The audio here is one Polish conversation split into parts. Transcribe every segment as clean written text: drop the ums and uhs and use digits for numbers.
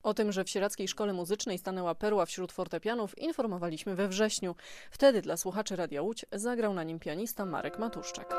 O tym, że w Sieradzkiej Szkole Muzycznej stanęła perła wśród fortepianów, informowaliśmy we wrześniu. Wtedy dla słuchaczy Radia Łódź zagrał na nim pianista Marek Matuszczak.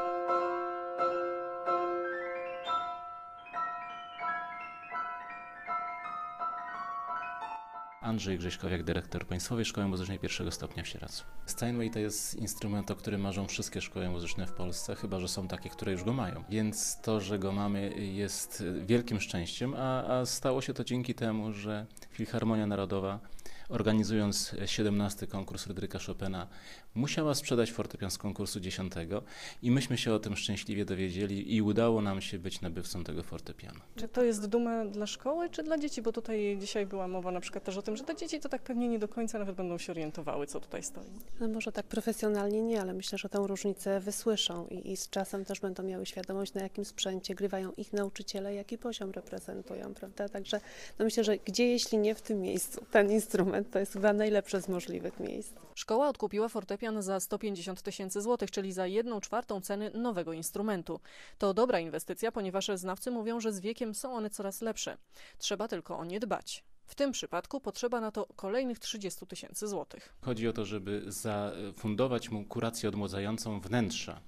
Andrzej Grześkowiak, dyrektor Państwowej Szkoły Muzycznej pierwszego stopnia w Sieradzu. Steinway to jest instrument, o którym marzą wszystkie szkoły muzyczne w Polsce, chyba że są takie, które już go mają. Więc to, że go mamy, jest wielkim szczęściem, a stało się to dzięki temu, że Filharmonia Narodowa, organizując 17. konkurs Fryderyka Chopina, musiała sprzedać fortepian z konkursu 10. i myśmy się o tym szczęśliwie dowiedzieli i udało nam się być nabywcą tego fortepianu. Czy to jest duma dla szkoły, czy dla dzieci? Bo tutaj dzisiaj była mowa na przykład też o tym, że te dzieci to tak pewnie nie do końca nawet będą się orientowały, co tutaj stoi. No może tak profesjonalnie nie, ale myślę, że tę różnicę wysłyszą i z czasem też będą miały świadomość, na jakim sprzęcie grywają ich nauczyciele, jaki poziom reprezentują, prawda? Także no myślę, że gdzie jeśli nie w tym miejscu, ten instrument to jest chyba najlepsze z możliwych miejsc. Szkoła odkupiła fortepian za 150 000 złotych, czyli za 1/4 ceny nowego instrumentu. To dobra inwestycja, ponieważ znawcy mówią, że z wiekiem są one coraz lepsze. Trzeba tylko o nie dbać. W tym przypadku potrzeba na to kolejnych 30 000 złotych. Chodzi o to, żeby zafundować mu kurację odmłodzającą wnętrza,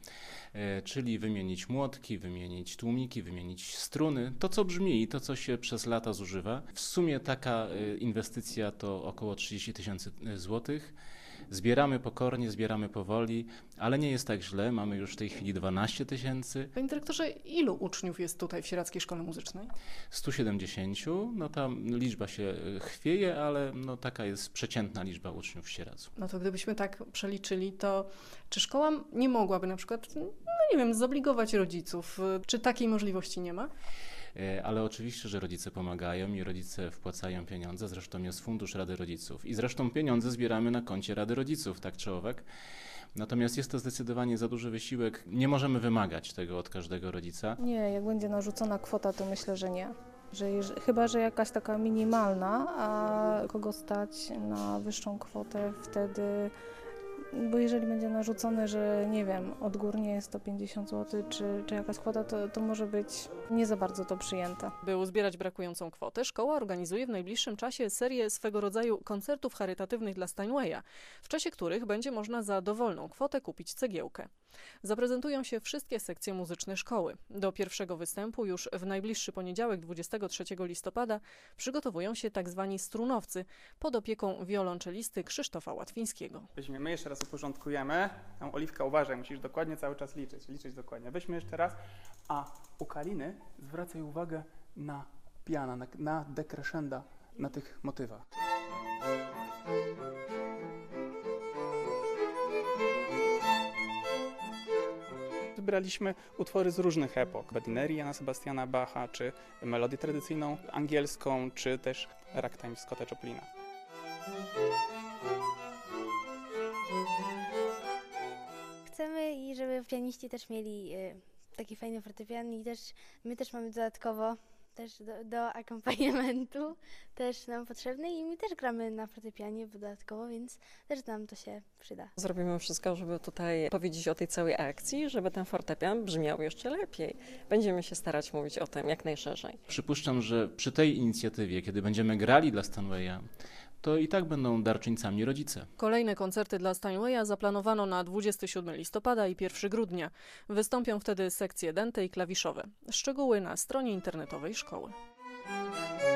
czyli wymienić młotki, wymienić tłumiki, wymienić struny, to co brzmi i to co się przez lata zużywa. W sumie taka inwestycja to około 30 000 złotych. Zbieramy pokornie, zbieramy powoli, ale nie jest tak źle. Mamy już w tej chwili 12 000. Panie dyrektorze, ilu uczniów jest tutaj w Sieradzkiej Szkole Muzycznej? 170. No ta liczba się chwieje, ale no taka jest przeciętna liczba uczniów w Sieradzu. No to gdybyśmy tak przeliczyli, to czy szkoła nie mogłaby na przykład, no nie wiem, zobligować rodziców? Czy takiej możliwości nie ma? Ale oczywiście, że rodzice pomagają i rodzice wpłacają pieniądze, zresztą jest fundusz Rady Rodziców i zresztą pieniądze zbieramy na koncie Rady Rodziców, tak czy owak. Natomiast jest to zdecydowanie za duży wysiłek, nie możemy wymagać tego od każdego rodzica. Nie, jak będzie narzucona kwota, to myślę, że nie. Chyba że jakaś taka minimalna, a kogo stać na wyższą kwotę wtedy, bo jeżeli będzie narzucone, że nie wiem, odgórnie jest to 50 zł, czy jakaś kwota, to może być nie za bardzo to przyjęte. By uzbierać brakującą kwotę, szkoła organizuje w najbliższym czasie serię swego rodzaju koncertów charytatywnych dla Steinwaya, w czasie których będzie można za dowolną kwotę kupić cegiełkę. Zaprezentują się wszystkie sekcje muzyczne szkoły. Do pierwszego występu już w najbliższy poniedziałek, 23 listopada, przygotowują się tzw. strunowcy pod opieką wiolonczelisty Krzysztofa Łatwińskiego. My jeszcze raz uporządkujemy. Tam Oliwka, uważaj, musisz dokładnie cały czas liczyć dokładnie. Weźmy jeszcze raz, a u Kaliny zwracaj uwagę na piana, na decrescenda, na tych motywach. Wybraliśmy utwory z różnych epok. Bedinerię Jana Sebastiana Bacha, czy melodię tradycyjną angielską, czy też ragtime Scotta Joplina. Chcemy i żeby pianiści też mieli taki fajny fortepian i też my też mamy dodatkowo też do akompaniamentu też nam potrzebny i my też gramy na fortepianie dodatkowo, więc też nam to się przyda. Zrobimy wszystko, żeby tutaj powiedzieć o tej całej akcji, żeby ten fortepian brzmiał jeszcze lepiej. Będziemy się starać mówić o tym jak najszerzej. Przypuszczam, że przy tej inicjatywie, kiedy będziemy grali dla Steinwaya, to i tak będą darczyńcami rodzice. Kolejne koncerty dla Steinwaya zaplanowano na 27 listopada i 1 grudnia. Wystąpią wtedy sekcje dęte i klawiszowe. Szczegóły na stronie internetowej szkoły.